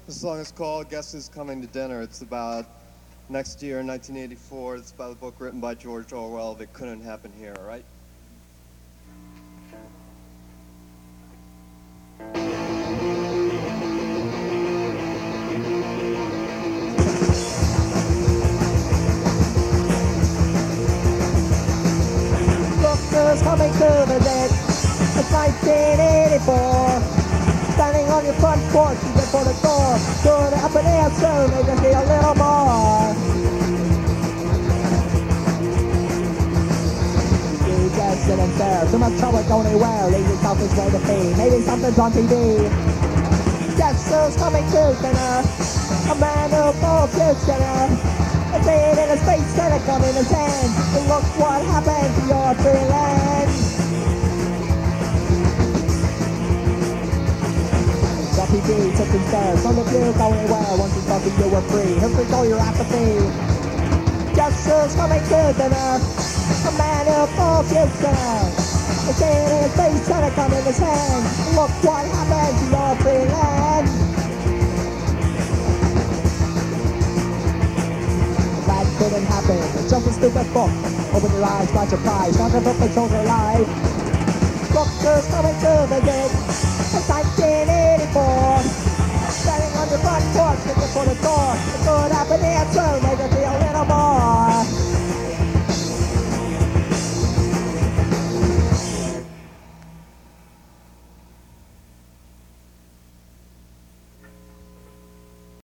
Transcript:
This song is called Guess Who's Coming to Dinner. It's about next year, 1984. It's about a book written by George Orwell that couldn't happen here, all right? Look who's coming to visit. It's 1984. Standing on your front porch, you get for the door. Good up and answer, make us see a little more. You just sit and stare, too much trouble going anywhere. Leave yourself this way to be, maybe something's on TV. Guess who's coming to dinner? A man who bullshits dinner. A thing in his face and a gun in his hand. And look what happened to your free land. WPD took his stairs. Some of you going anywhere once you thought that you were free. Here we go, your apathy. Guess who's coming to dinner? A man who bullshits dinner. A thing in his face and a gun in his hand. And look what happened to your free land. That couldn't happen. It's just a stupid book. Open your eyes, watch your prize. Not the book that shows your life. Look who's coming to visit. It's 1984. Standing on your front porch, looking for the door. It could happen here too.